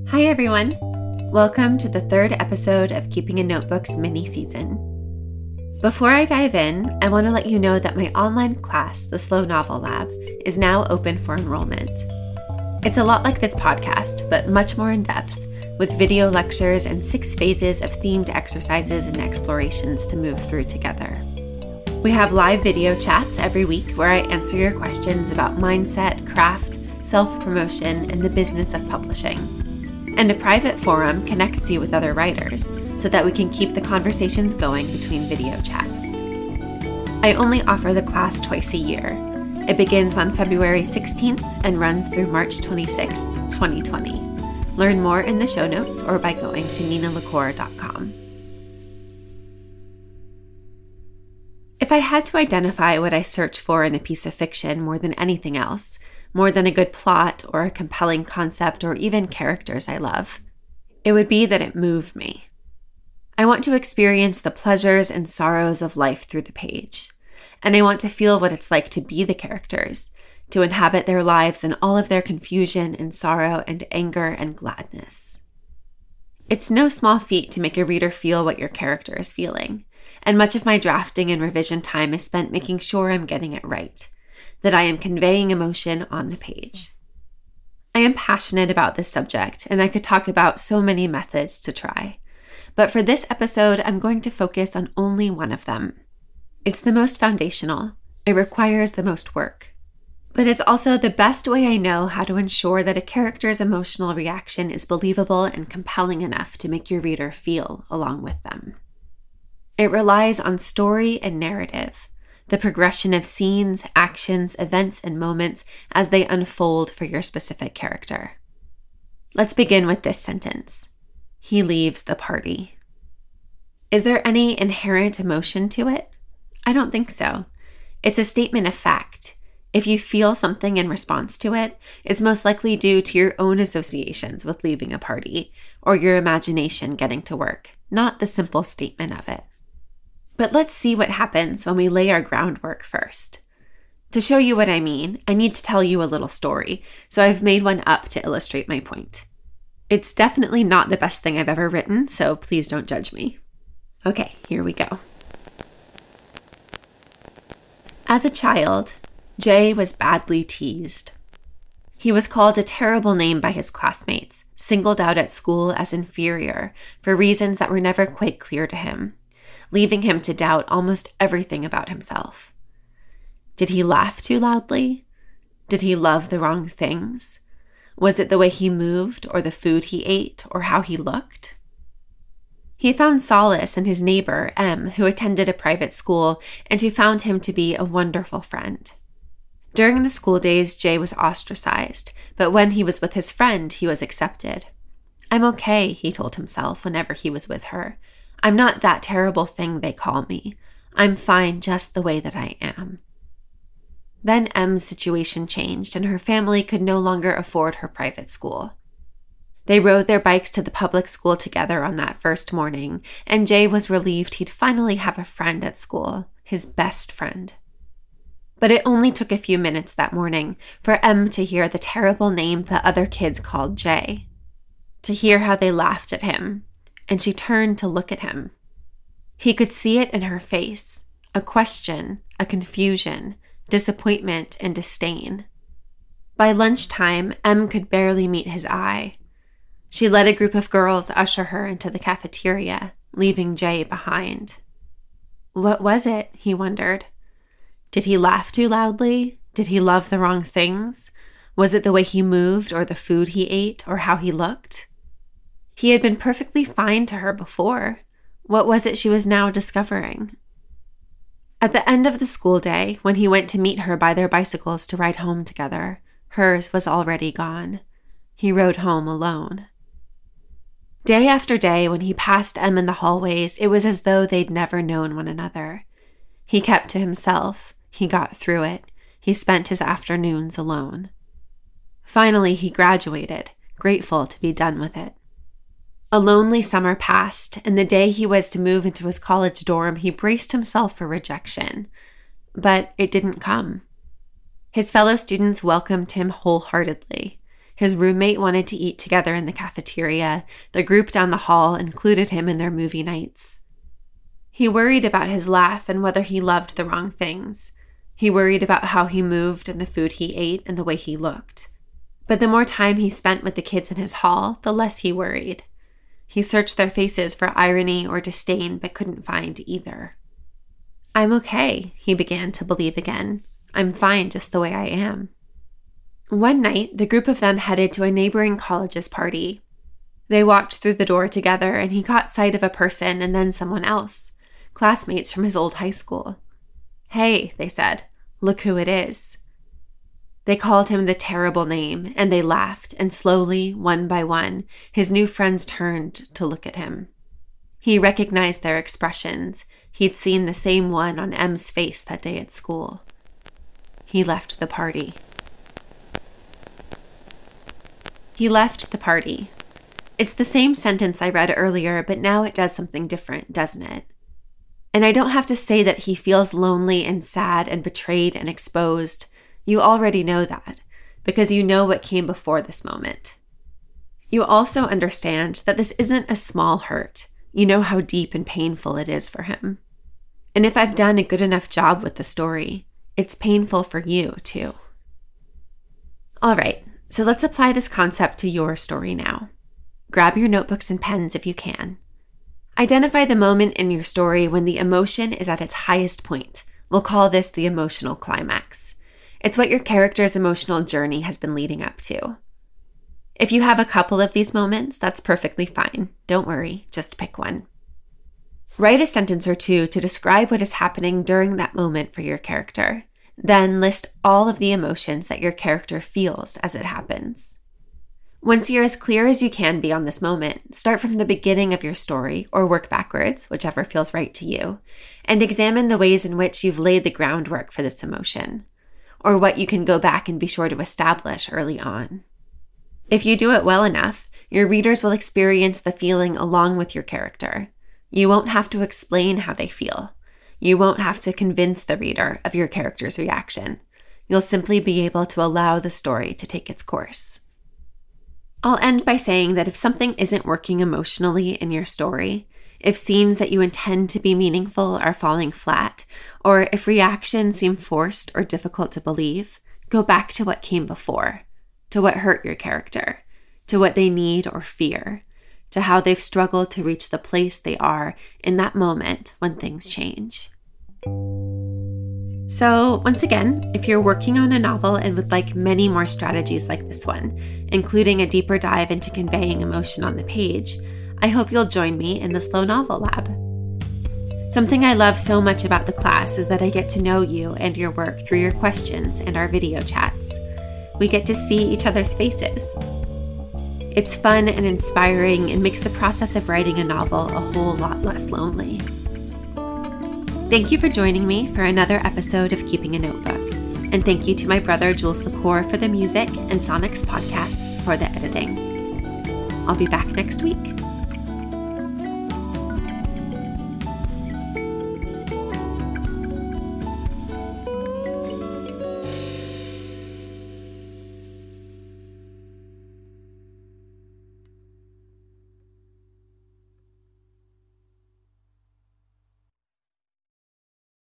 Hi everyone! Welcome to the third episode of Keeping in Notebooks mini-season. Before I dive in, I want to let you know that my online class, the Slow Novel Lab, is now open for enrollment. It's a lot like this podcast, but much more in-depth, with video lectures and 6 phases of themed exercises and explorations to move through together. We have live video chats every week where I answer your questions about mindset, craft, self-promotion, and the business of publishing. And a private forum connects you with other writers so that we can keep the conversations going between video chats. I only offer the class twice a year. It begins on February 16th and runs through March 26th, 2020. Learn more in the show notes or by going to ninalacour.com. If I had to identify what I search for in a piece of fiction more than anything else, more than a good plot or a compelling concept or even characters I love, it would be that it moved me. I want to experience the pleasures and sorrows of life through the page, and I want to feel what it's like to be the characters, to inhabit their lives in all of their confusion and sorrow and anger and gladness. It's no small feat to make a reader feel what your character is feeling, and much of my drafting and revision time is spent making sure I'm getting it right, that I am conveying emotion on the page. I am passionate about this subject, and I could talk about so many methods to try. But for this episode, I'm going to focus on only one of them. It's the most foundational. It requires the most work. But it's also the best way I know how to ensure that a character's emotional reaction is believable and compelling enough to make your reader feel along with them. It relies on story and narrative, the progression of scenes, actions, events, and moments as they unfold for your specific character. Let's begin with this sentence. He leaves the party. Is there any inherent emotion to it? I don't think so. It's a statement of fact. If you feel something in response to it, it's most likely due to your own associations with leaving a party or your imagination getting to work, not the simple statement of it. But let's see what happens when we lay our groundwork first. To show you what I mean, I need to tell you a little story, so I've made one up to illustrate my point. It's definitely not the best thing I've ever written, so please don't judge me. Okay, here we go. As a child, Jay was badly teased. He was called a terrible name by his classmates, singled out at school as inferior for reasons that were never quite clear to him, leaving him to doubt almost everything about himself. Did he laugh too loudly? Did he love the wrong things? Was it the way he moved, or the food he ate, or how he looked? He found solace in his neighbor, Em, who attended a private school and who found him to be a wonderful friend. During the school days, Jay was ostracized, but when he was with his friend, he was accepted. I'm okay, he told himself whenever he was with her. I'm not that terrible thing they call me. I'm fine just the way that I am. Then Em's situation changed and her family could no longer afford her private school. They rode their bikes to the public school together on that first morning, and Jay was relieved he'd finally have a friend at school, his best friend. But it only took a few minutes that morning for Em to hear the terrible name the other kids called Jay, to hear how they laughed at him, and she turned to look at him. He could see it in her face, a question, a confusion, disappointment, and disdain. By lunchtime, Em could barely meet his eye. She let a group of girls usher her into the cafeteria, leaving Jay behind. What was it? He wondered. Did he laugh too loudly? Did he love the wrong things? Was it the way he moved, or the food he ate, or how he looked? He had been perfectly fine to her before. What was it she was now discovering? At the end of the school day, when he went to meet her by their bicycles to ride home together, hers was already gone. He rode home alone. Day after day, when he passed Em in the hallways, it was as though they'd never known one another. He kept to himself. He got through it. He spent his afternoons alone. Finally, he graduated, grateful to be done with it. A lonely summer passed, and the day he was to move into his college dorm, he braced himself for rejection. But it didn't come. His fellow students welcomed him wholeheartedly. His roommate wanted to eat together in the cafeteria. The group down the hall included him in their movie nights. He worried about his laugh and whether he loved the wrong things. He worried about how he moved and the food he ate and the way he looked. But the more time he spent with the kids in his hall, the less he worried. He searched their faces for irony or disdain, but couldn't find either. I'm okay, he began to believe again. I'm fine just the way I am. One night, the group of them headed to a neighboring college's party. They walked through the door together, and he caught sight of a person and then someone else, classmates from his old high school. Hey, they said, look who it is. They called him the terrible name, and they laughed, and slowly, one by one, his new friends turned to look at him. He recognized their expressions. He'd seen the same one on M's face that day at school. He left the party. He left the party. It's the same sentence I read earlier, but now it does something different, doesn't it? And I don't have to say that he feels lonely and sad and betrayed and exposed. You already know that, because you know what came before this moment. You also understand that this isn't a small hurt. You know how deep and painful it is for him. And if I've done a good enough job with the story, it's painful for you too. All right, so let's apply this concept to your story now. Grab your notebooks and pens if you can. Identify the moment in your story when the emotion is at its highest point. We'll call this the emotional climax. It's what your character's emotional journey has been leading up to. If you have a couple of these moments, that's perfectly fine. Don't worry, just pick one. Write a sentence or two to describe what is happening during that moment for your character. Then list all of the emotions that your character feels as it happens. Once you're as clear as you can be on this moment, start from the beginning of your story or work backwards, whichever feels right to you, and examine the ways in which you've laid the groundwork for this emotion, or what you can go back and be sure to establish early on. If you do it well enough, your readers will experience the feeling along with your character. You won't have to explain how they feel. You won't have to convince the reader of your character's reaction. You'll simply be able to allow the story to take its course. I'll end by saying that if something isn't working emotionally in your story, if scenes that you intend to be meaningful are falling flat, or if reactions seem forced or difficult to believe, go back to what came before, to what hurt your character, to what they need or fear, to how they've struggled to reach the place they are in that moment when things change. So, once again, if you're working on a novel and would like many more strategies like this one, including a deeper dive into conveying emotion on the page, I hope you'll join me in the Slow Novel Lab. Something I love so much about the class is that I get to know you and your work through your questions and our video chats. We get to see each other's faces. It's fun and inspiring and makes the process of writing a novel a whole lot less lonely. Thank you for joining me for another episode of Keeping a Notebook. And thank you to my brother Jules LaCour for the music and Sonics podcasts for the editing. I'll be back next week.